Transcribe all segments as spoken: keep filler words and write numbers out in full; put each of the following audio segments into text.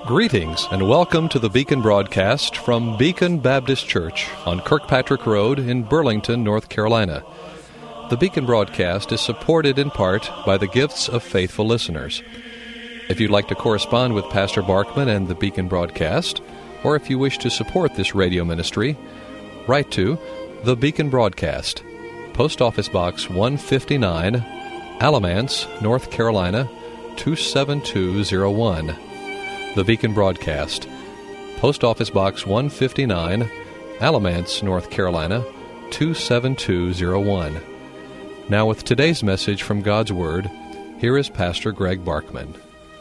Greetings and welcome to the Beacon broadcast from Beacon Baptist Church on Kirkpatrick Road in Burlington, North Carolina. The Beacon broadcast is supported in part by the gifts of faithful listeners. If you'd like to correspond with Pastor Barkman and the Beacon broadcast, or if you wish to support this radio ministry, write to The Beacon Broadcast, Post Office Box one fifty-nine, Alamance, North Carolina, two seven two zero one. The Beacon Broadcast, Post Office Box one fifty-nine, Alamance, North Carolina, two seven two zero one. Now with today's message from God's Word, here is Pastor Greg Barkman.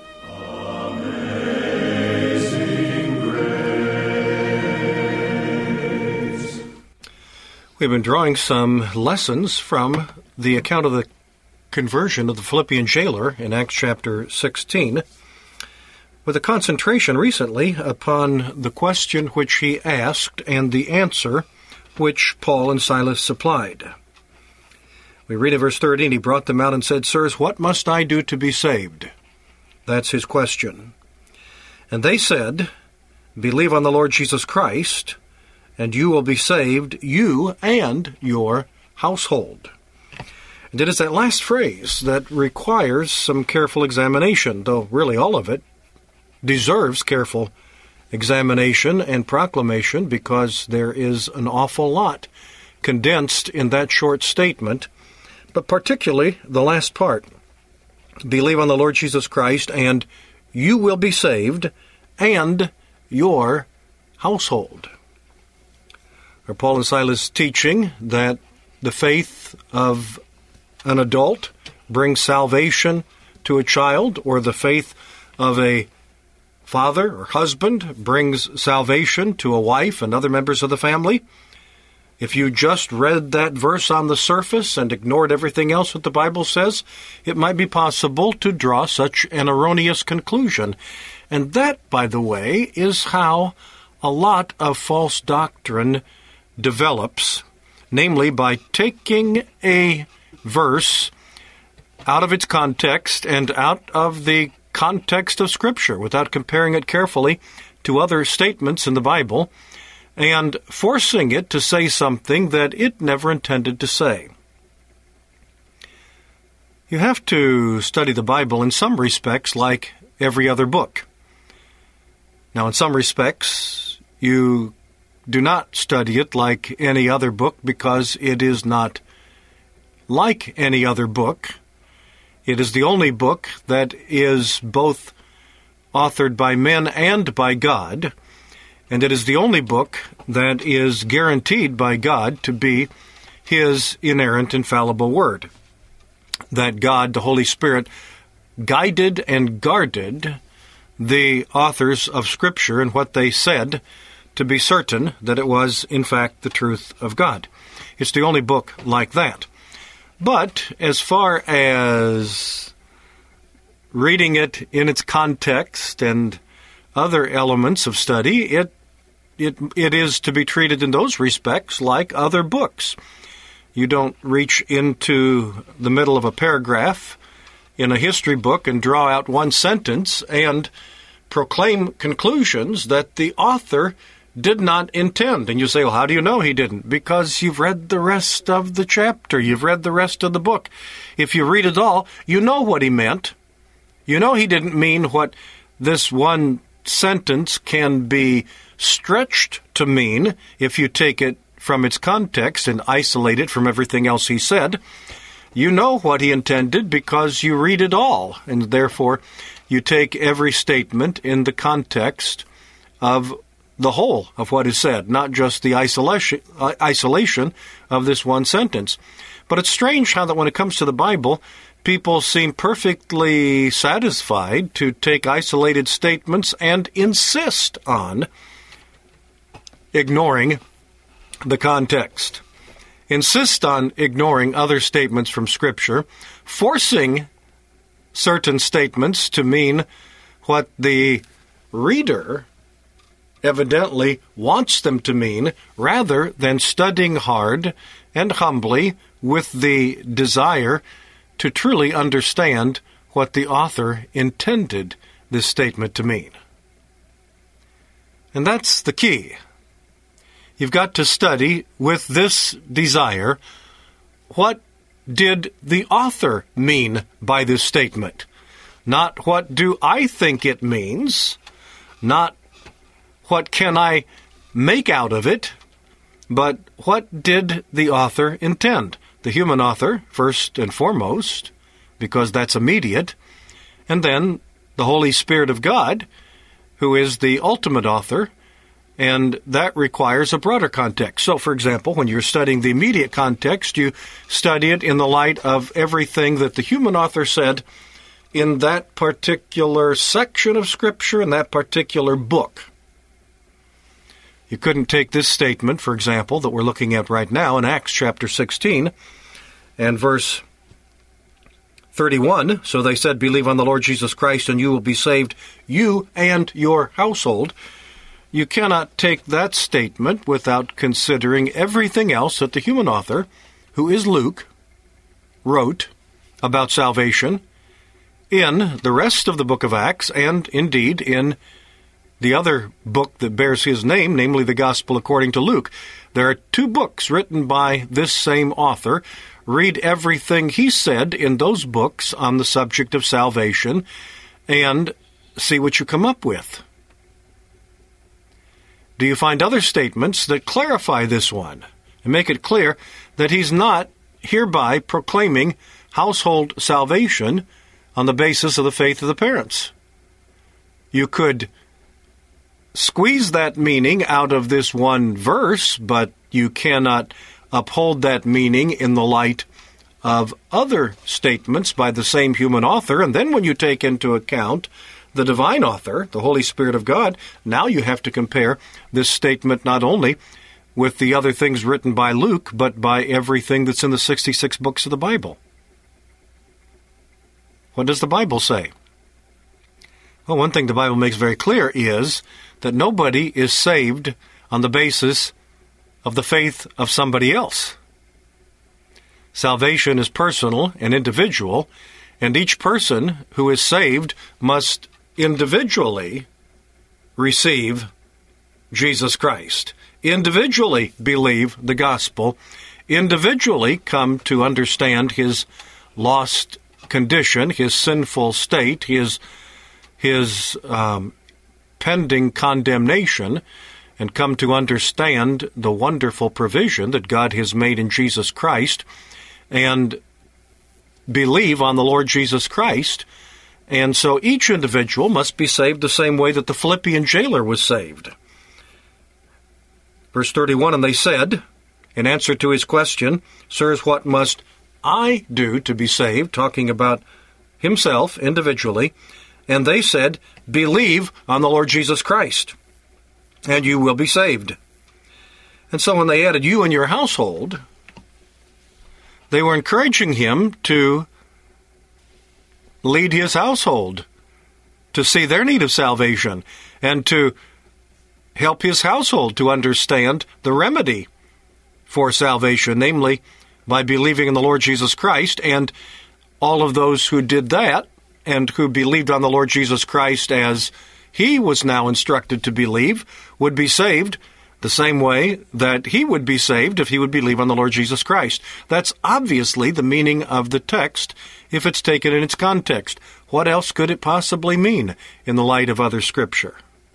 Amazing Grace. We've been drawing some lessons from the account of the conversion of the Philippian jailer in Acts chapter sixteen, with a concentration recently upon the question which he asked and the answer which Paul and Silas supplied. We read in verse thirty, and he brought them out and said, Sirs, what must I do to be saved? That's his question. And they said, Believe on the Lord Jesus Christ, and you will be saved, you and your household. And it is that last phrase that requires some careful examination, though really all of it deserves careful examination and proclamation because there is an awful lot condensed in that short statement, but particularly the last part. Believe on the Lord Jesus Christ, and you will be saved, and your household. Are Paul and Silas teaching that the faith of an adult brings salvation to a child, or the faith of a father or husband brings salvation to a wife and other members of the family? If you just read that verse on the surface and ignored everything else that the Bible says, it might be possible to draw such an erroneous conclusion. And that, by the way, is how a lot of false doctrine develops, namely by taking a verse out of its context and out of the context of Scripture without comparing it carefully to other statements in the Bible and forcing it to say something that it never intended to say. You have to study the Bible in some respects like every other book. Now, in some respects, you do not study it like any other book because it is not like any other book. It is the only book that is both authored by men and by God, and it is the only book that is guaranteed by God to be His inerrant, infallible Word. That God, the Holy Spirit, guided and guarded the authors of Scripture and what they said to be certain that it was, in fact, the truth of God. It's the only book like that. But as far as reading it in its context and other elements of study, it it it is to be treated in those respects like other books. You don't reach into the middle of a paragraph in a history book and draw out one sentence and proclaim conclusions that the author did not intend. And you say, well, how do you know he didn't? Because you've read the rest of the chapter. You've read the rest of the book. If you read it all, you know what he meant. You know he didn't mean what this one sentence can be stretched to mean if you take it from its context and isolate it from everything else he said. You know what he intended because you read it all, and therefore you take every statement in the context of the whole of what is said, not just the isolation, uh, isolation of this one sentence. But it's strange how that when it comes to the Bible, people seem perfectly satisfied to take isolated statements and insist on ignoring the context. Insist on ignoring other statements from Scripture, forcing certain statements to mean what the reader evidently wants them to mean, rather than studying hard and humbly with the desire to truly understand what the author intended this statement to mean. And that's the key. You've got to study with this desire, what did the author mean by this statement? Not what do I think it means, not what can I make out of it, but what did the author intend? The human author, first and foremost, because that's immediate, and then the Holy Spirit of God, who is the ultimate author, and that requires a broader context. So, for example, when you're studying the immediate context, you study it in the light of everything that the human author said in that particular section of Scripture, in that particular book. You couldn't take this statement, for example, that we're looking at right now in Acts chapter sixteen and verse thirty-one. So they said, believe on the Lord Jesus Christ and you will be saved, you and your household. You cannot take that statement without considering everything else that the human author, who is Luke, wrote about salvation in the rest of the book of Acts, and indeed in the other book that bears his name, namely the Gospel according to Luke. There are two books written by this same author. Read everything he said in those books on the subject of salvation and see what you come up with. Do you find other statements that clarify this one and make it clear that he's not hereby proclaiming household salvation on the basis of the faith of the parents? You could squeeze that meaning out of this one verse, but you cannot uphold that meaning in the light of other statements by the same human author. And then when you take into account the divine author, the Holy Spirit of God, now you have to compare this statement not only with the other things written by Luke, but by everything that's in the sixty-six books of the Bible. What does the Bible say? Well, one thing the Bible makes very clear is that nobody is saved on the basis of the faith of somebody else. Salvation is personal and individual, and each person who is saved must individually receive Jesus Christ, individually believe the gospel, individually come to understand his lost condition, his sinful state, his his um, pending condemnation, and come to understand the wonderful provision that God has made in Jesus Christ, and believe on the Lord Jesus Christ. And so each individual must be saved the same way that the Philippian jailer was saved. Verse thirty-one, and they said, in answer to his question, sirs, what must I do to be saved? Talking about himself individually. And they said, believe on the Lord Jesus Christ, and you will be saved. And so when they added you and your household, they were encouraging him to lead his household, to see their need of salvation, and to help his household to understand the remedy for salvation, namely by believing in the Lord Jesus Christ. And all of those who did that and who believed on the Lord Jesus Christ as he was now instructed to believe would be saved the same way that he would be saved if he would believe on the Lord Jesus Christ. That's obviously the meaning of the text if it's taken in its context. What else could it possibly mean in the light of other Scripture?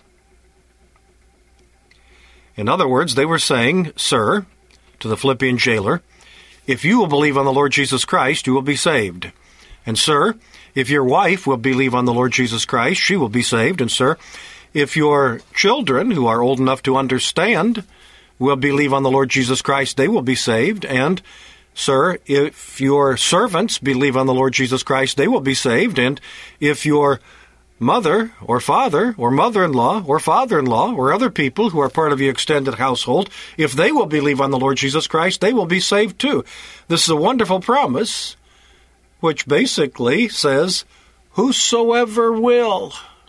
In other words, they were saying, sir, to the Philippian jailer, if you will believe on the Lord Jesus Christ, you will be saved. And sir, if your wife will believe on the Lord Jesus Christ, she will be saved. And sir, if your children, who are old enough to understand, will believe on the Lord Jesus Christ, they will be saved. And sir, if your servants believe on the Lord Jesus Christ, they will be saved. And if your mother or father or mother-in-law or father-in-law or other people who are part of your extended household, if they will believe on the Lord Jesus Christ, they will be saved too. This is a wonderful promise, which basically says, whosoever will.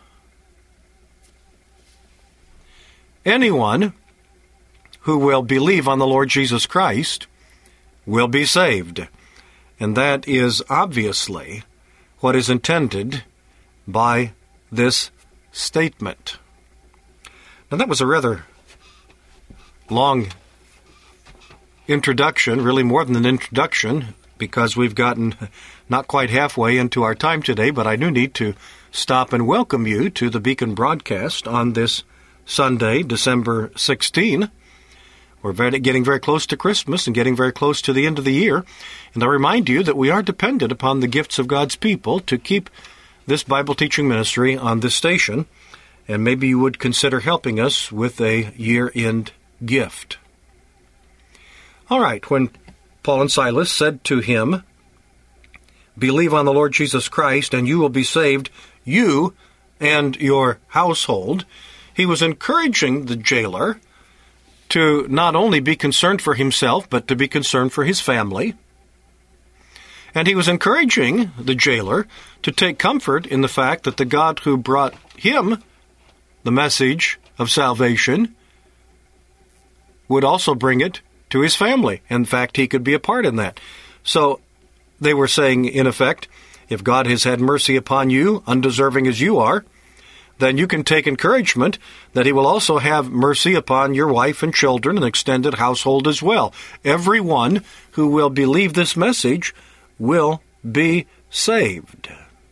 Anyone who will believe on the Lord Jesus Christ will be saved. And that is obviously what is intended by this statement. Now, And that was a rather long introduction, really more than an introduction, because we've gotten not quite halfway into our time today, but I do need to stop and welcome you to the Beacon broadcast on this Sunday, December sixteenth. We're very, getting very close to Christmas and getting very close to the end of the year. And I remind you that we are dependent upon the gifts of God's people to keep this Bible teaching ministry on this station. And maybe you would consider helping us with a year-end gift. All right, when Paul and Silas said to him, "Believe on the Lord Jesus Christ, and you will be saved, you and your household," he was encouraging the jailer to not only be concerned for himself, but to be concerned for his family. And he was encouraging the jailer to take comfort in the fact that the God who brought him the message of salvation would also bring it to his family. In fact, he could be a part in that. So they were saying, in effect, if God has had mercy upon you, undeserving as you are, then you can take encouragement that he will also have mercy upon your wife and children and extended household as well. Everyone who will believe this message will be saved.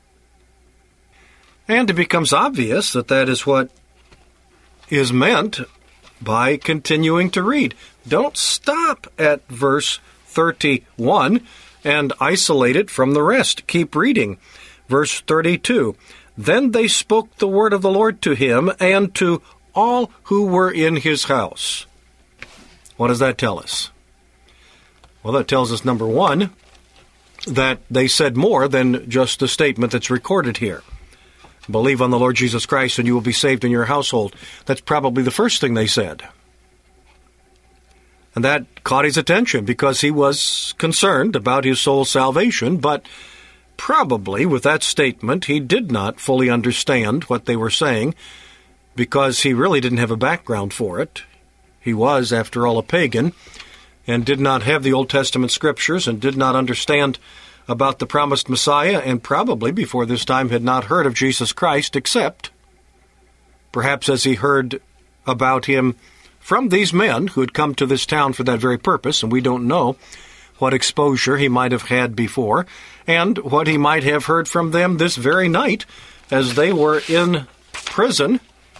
And it becomes obvious that that is what is meant by continuing to read. Don't stop at verse thirty-one and isolate it from the rest. Keep reading. Verse thirty-two. Then they spoke the word of the Lord to him and to all who were in his house. What does that tell us? Well, that tells us, number one, that they said more than just the statement that's recorded here. Believe on the Lord Jesus Christ and you will be saved in your household. That's probably the first thing they said. And that caught his attention because he was concerned about his soul's salvation, but probably with that statement he did not fully understand what they were saying because he really didn't have a background for it. He was, after all, a pagan and did not have the Old Testament scriptures and did not understand about the promised Messiah, and probably before this time had not heard of Jesus Christ, except perhaps as he heard about him from these men who had come to this town for that very purpose, and we don't know what exposure he might have had before, and what he might have heard from them this very night as they were in prison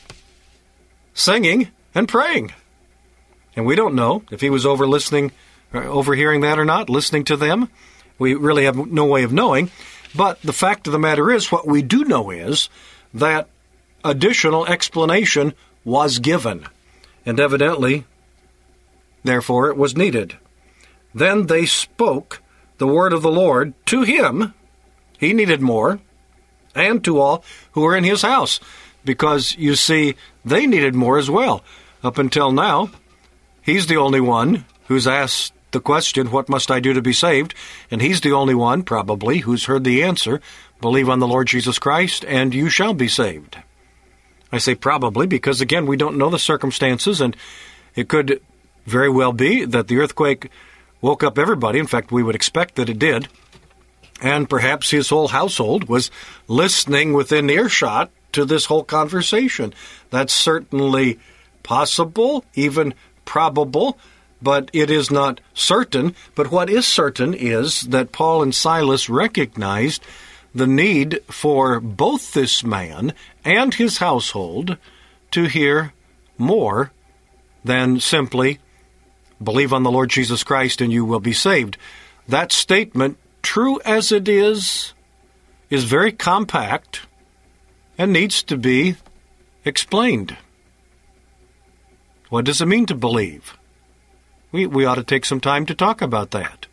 singing and praying. And we don't know if he was over listening, or overhearing that or not, listening to them. We really have no way of knowing. But the fact of the matter is, what we do know is that additional explanation was given. And evidently, therefore, it was needed. Then they spoke the word of the Lord to him. He needed more. And to all who were in his house. Because, you see, they needed more as well. Up until now, he's the only one who's asked the question, what must I do to be saved? And he's the only one, probably, who's heard the answer, believe on the Lord Jesus Christ, and you shall be saved. I say probably because, again, we don't know the circumstances, and it could very well be that the earthquake woke up everybody. In fact, we would expect that it did. And perhaps his whole household was listening within earshot to this whole conversation. That's certainly possible, even probable, but it is not certain. But what is certain is that Paul and Silas recognized the need for both this man and his household to hear more than simply believe on the Lord Jesus Christ and you will be saved. That statement, true as it is, is very compact and needs to be explained. What does it mean to believe? We, we ought to take some time to talk about that.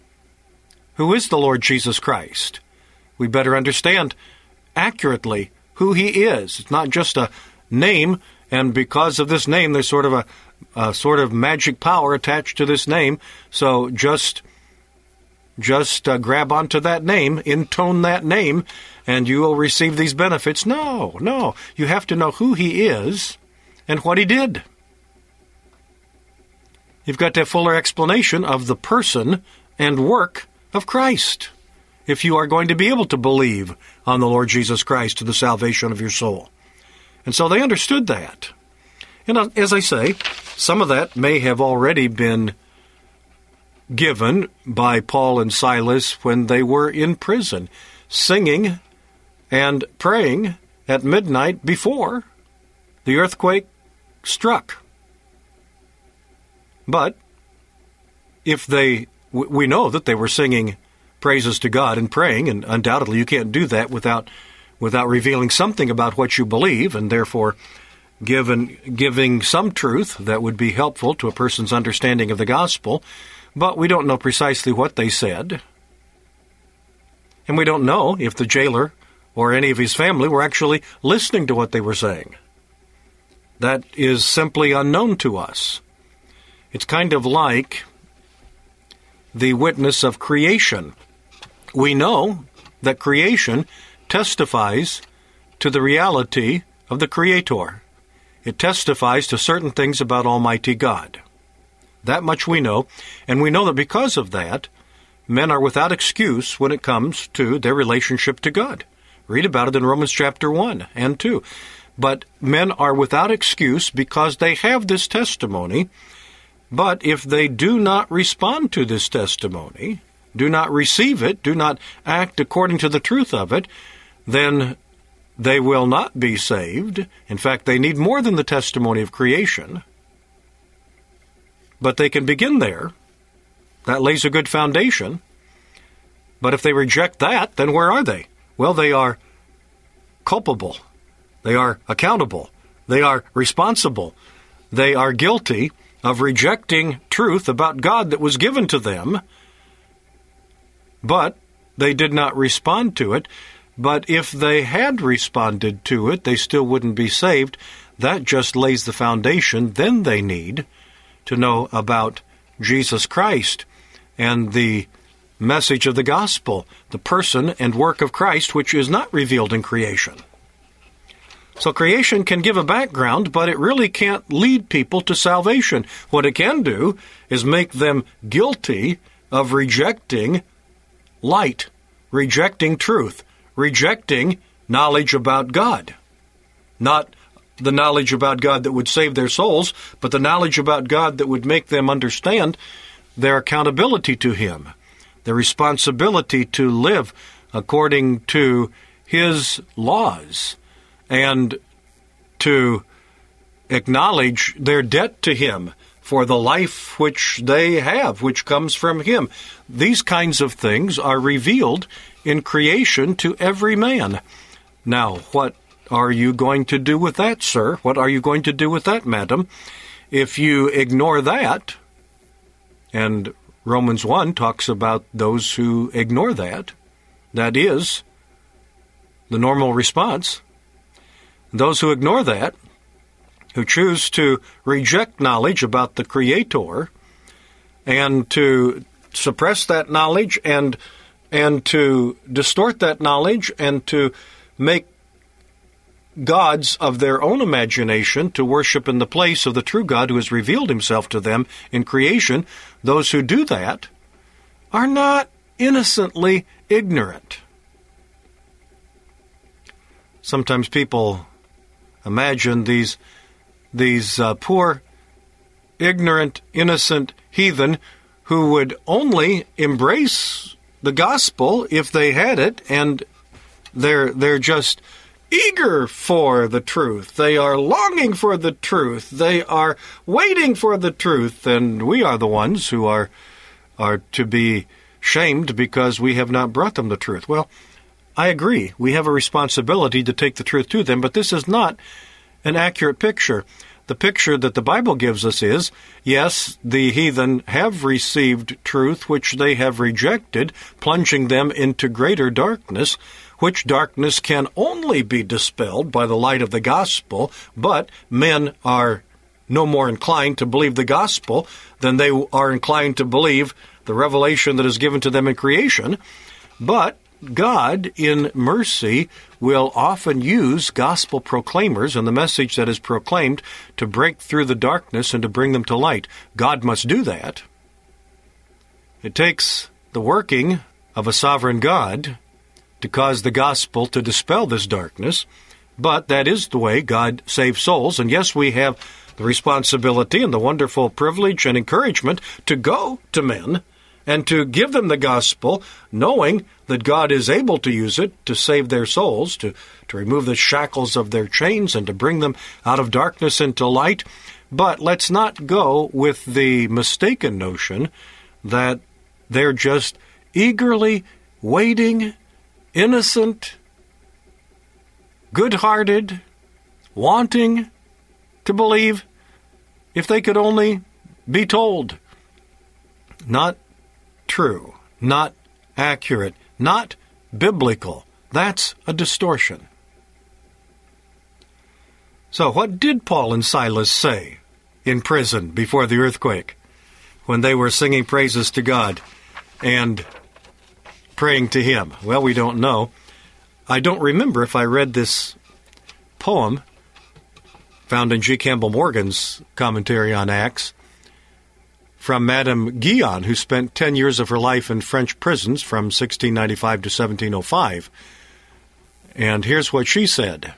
Who is the Lord Jesus Christ? We better understand accurately who he is. It's not just a name, and because of this name, there's sort of a, a sort of magic power attached to this name. So just, just uh, grab onto that name, intone that name, and you will receive these benefits. No, no. You have to know who he is and what he did. You've got to have fuller explanation of the person and work of Christ if you are going to be able to believe on the Lord Jesus Christ to the salvation of your soul. And so they understood that. And as I say, some of that may have already been given by Paul and Silas when they were in prison, singing and praying at midnight before the earthquake struck. But if they, we know that they were singing praises to God and praying, and undoubtedly you can't do that without without revealing something about what you believe, and therefore given, giving some truth that would be helpful to a person's understanding of the gospel. But we don't know precisely what they said. And we don't know if the jailer or any of his family were actually listening to what they were saying. That is simply unknown to us. It's kind of like the witness of creation. We know that creation testifies to the reality of the Creator. It testifies to certain things about Almighty God. That much we know, and we know that because of that, men are without excuse when it comes to their relationship to God. Read about it in Romans chapter one and two. But men are without excuse because they have this testimony, but if they do not respond to this testimony, do not receive it, do not act according to the truth of it, then they will not be saved. In fact, they need more than the testimony of creation. But they can begin there. That lays a good foundation. But if they reject that, then where are they? Well, they are culpable. They are accountable. They are responsible. They are guilty of rejecting truth about God that was given to them, but they did not respond to it. But if they had responded to it, they still wouldn't be saved. That just lays the foundation. Then they need to know about Jesus Christ and the message of the gospel, the person and work of Christ, which is not revealed in creation. So creation can give a background, but it really can't lead people to salvation. What it can do is make them guilty of rejecting light, rejecting truth, rejecting knowledge about God. Not the knowledge about God that would save their souls, but the knowledge about God that would make them understand their accountability to Him, their responsibility to live according to His laws, and to acknowledge their debt to Him for the life which they have, which comes from Him. These kinds of things are revealed in creation to every man. Now, what are you going to do with that, sir? What are you going to do with that, madam? If you ignore that, and Romans one talks about those who ignore that, that is the normal response. Those who ignore that, who choose to reject knowledge about the Creator and to suppress that knowledge and and to distort that knowledge and to make gods of their own imagination to worship in the place of the true God who has revealed Himself to them in creation, those who do that are not innocently ignorant. Sometimes people imagine these these uh, poor, ignorant, innocent heathen who would only embrace the gospel if they had it, and they're they're just eager for the truth. They are longing for the truth. They are waiting for the truth, and we are the ones who are are to be shamed because we have not brought them the truth. Well, I agree. We have a responsibility to take the truth to them, but this is not an accurate picture. The picture that the Bible gives us is, yes, the heathen have received truth which they have rejected, plunging them into greater darkness, which darkness can only be dispelled by the light of the gospel, but men are no more inclined to believe the gospel than they are inclined to believe the revelation that is given to them in creation. But God, in mercy, will often use gospel proclaimers and the message that is proclaimed to break through the darkness and to bring them to light. God must do that. It takes the working of a sovereign God to cause the gospel to dispel this darkness, but that is the way God saves souls. And yes, we have the responsibility and the wonderful privilege and encouragement to go to men and to give them the gospel, knowing that God is able to use it to save their souls, to, to remove the shackles of their chains and to bring them out of darkness into light. But let's not go with the mistaken notion that they're just eagerly waiting, innocent, good-hearted, wanting to believe if they could only be told. Not true, not accurate, not biblical. That's a distortion. So what did Paul and Silas say in prison before the earthquake when they were singing praises to God and praying to Him? Well, we don't know. I don't remember if I read this poem found in G. Campbell Morgan's commentary on Acts from Madame Guyon, who spent ten years of her life in French prisons from sixteen ninety-five to seventeen oh five. And here's what she said.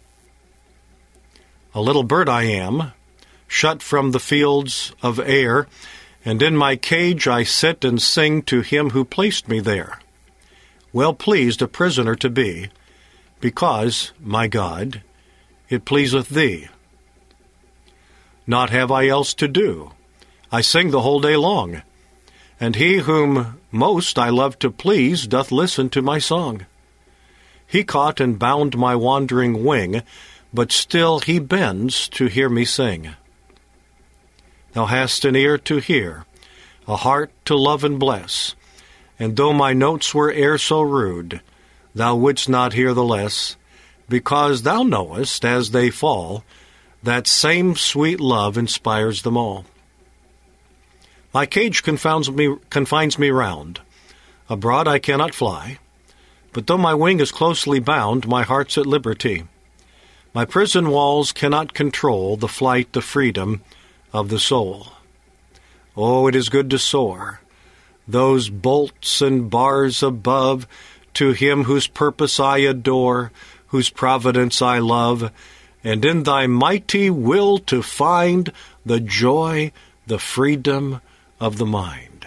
A little bird I am, shut from the fields of air, and in my cage I sit and sing to Him who placed me there. Well pleased a prisoner to be, because, my God, it pleaseth Thee. Not have I else to do. I sing the whole day long, and He whom most I love to please doth listen to my song. He caught and bound my wandering wing, but still He bends to hear me sing. Thou hast an ear to hear, a heart to love and bless, and though my notes were e'er so rude, Thou wouldst not hear the less, because Thou knowest, as they fall, that same sweet love inspires them all. My cage confounds me, confines me round. Abroad I cannot fly, but though my wing is closely bound, my heart's at liberty. My prison walls cannot control the flight to freedom of the soul. Oh, it is good to soar, those bolts and bars above, to Him whose purpose I adore, whose providence I love, and in Thy mighty will to find the joy, the freedom of the mind.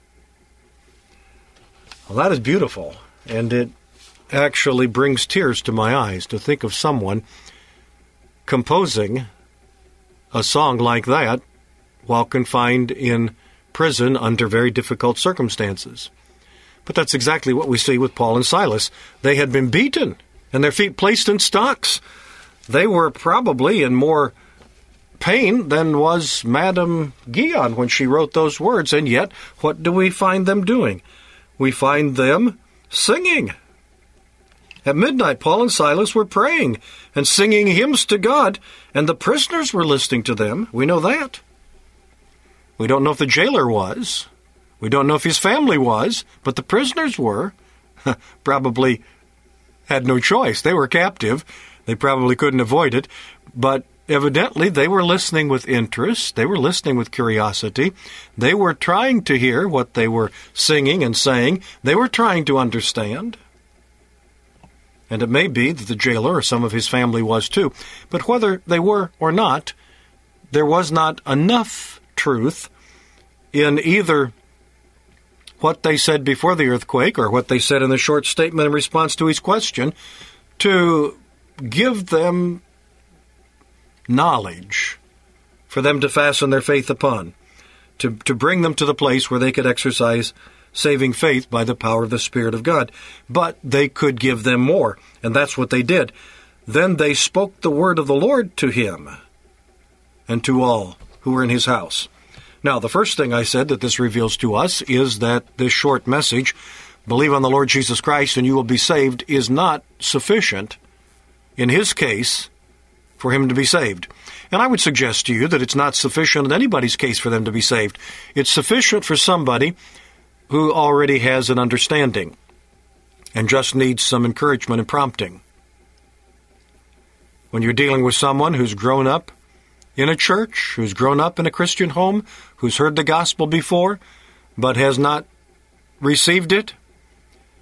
Well, that is beautiful, and it actually brings tears to my eyes to think of someone composing a song like that while confined in prison under very difficult circumstances. But that's exactly what we see with Paul and Silas. They had been beaten and their feet placed in stocks. They were probably in more pain than was Madame Guyon when she wrote those words, and yet what do we find them doing? We find them singing. At midnight, Paul and Silas were praying and singing hymns to God, and the prisoners were listening to them. We know that. We don't know if the jailer was. We don't know if his family was, but the prisoners were. Probably had no choice. They were captive. They probably couldn't avoid it, but evidently they were listening with interest. They were listening with curiosity. They were trying to hear what they were singing and saying. They were trying to understand. And it may be that the jailer or some of his family was too. But whether they were or not, there was not enough truth in either what they said before the earthquake or what they said in the short statement in response to his question to give them knowledge for them to fasten their faith upon, to, to bring them to the place where they could exercise saving faith by the power of the Spirit of God. But they could give them more, and that's what they did. Then they spoke the word of the Lord to him and to all who were in his house. Now, the first thing I said that this reveals to us is that this short message, believe on the Lord Jesus Christ and you will be saved, is not sufficient, in his case, for him to be saved. And I would suggest to you that it's not sufficient in anybody's case for them to be saved. It's sufficient for somebody who already has an understanding and just needs some encouragement and prompting. When you're dealing with someone who's grown up in a church, who's grown up in a Christian home, who's heard the gospel before, but has not received it,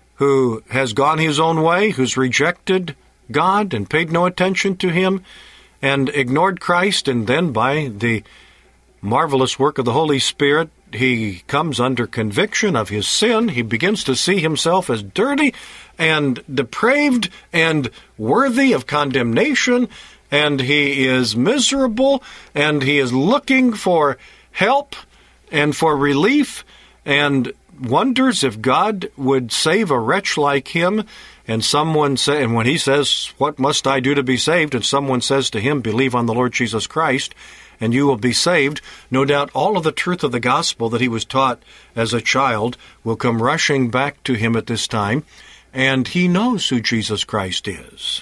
who has gone his own way, who's rejected God and paid no attention to him, and ignored Christ, and then by the marvelous work of the Holy Spirit, he comes under conviction of his sin. He begins to see himself as dirty and depraved and worthy of condemnation, and he is miserable, and he is looking for help and for relief, and wonders if God would save a wretch like him. And someone say, and when he says, "What must I do to be saved?" and someone says to him, "Believe on the Lord Jesus Christ, and you will be saved," no doubt all of the truth of the gospel that he was taught as a child will come rushing back to him at this time, and he knows who Jesus Christ is.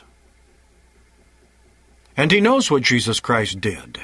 And he knows what Jesus Christ did.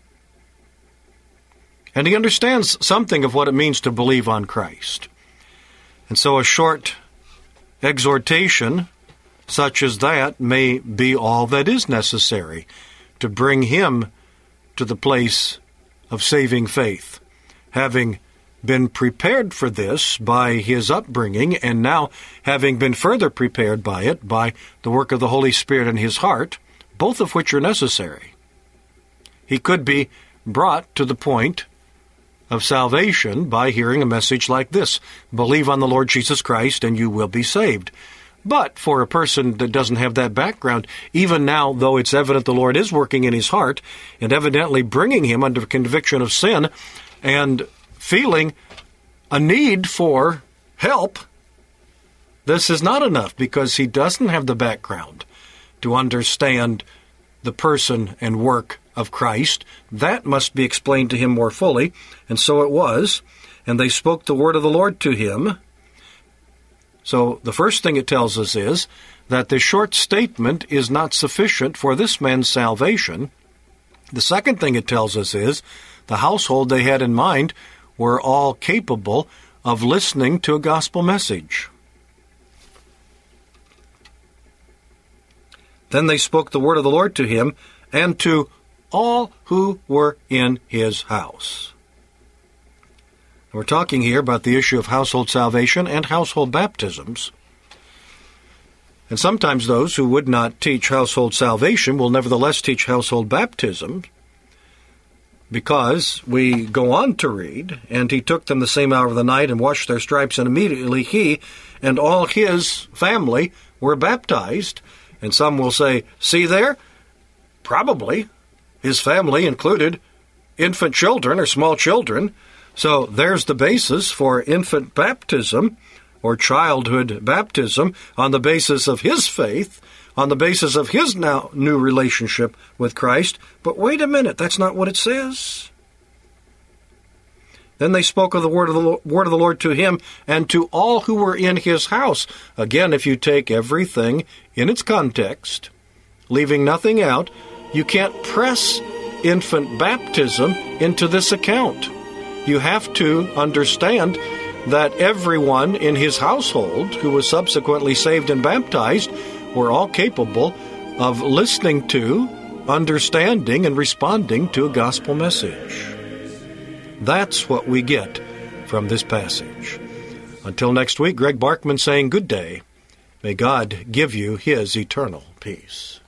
And he understands something of what it means to believe on Christ. And so a short exhortation such as that may be all that is necessary to bring him to the place of saving faith, having been prepared for this by his upbringing, and now having been further prepared by it by the work of the Holy Spirit in his heart, both of which are necessary. He could be brought to the point of salvation by hearing a message like this: "Believe on the Lord Jesus Christ and you will be saved." But for a person that doesn't have that background, even now, though it's evident the Lord is working in his heart and evidently bringing him under conviction of sin and feeling a need for help, this is not enough, because he doesn't have the background to understand the person and work of Christ. That must be explained to him more fully. And so it was. And they spoke the word of the Lord to him. So the first thing it tells us is that the short statement is not sufficient for this man's salvation. The second thing it tells us is the household they had in mind were all capable of listening to a gospel message. Then they spoke the word of the Lord to him and to all who were in his house. We're talking here about the issue of household salvation and household baptisms. And sometimes those who would not teach household salvation will nevertheless teach household baptism, because we go on to read, "And he took them the same hour of the night and washed their stripes, and immediately he and all his family were baptized." And some will say, "See there? Probably his family included infant children or small children. So there's the basis for infant baptism or childhood baptism on the basis of his faith, on the basis of his now new relationship with Christ." But wait a minute, that's not what it says. Then they spoke of the word of the word of the Lord to him and to all who were in his house. Again, if you take everything in its context, leaving nothing out, you can't press infant baptism into this account. You have to understand that everyone in his household who was subsequently saved and baptized were all capable of listening to, understanding, and responding to a gospel message. That's what we get from this passage. Until next week, Greg Barkman saying good day. May God give you his eternal peace.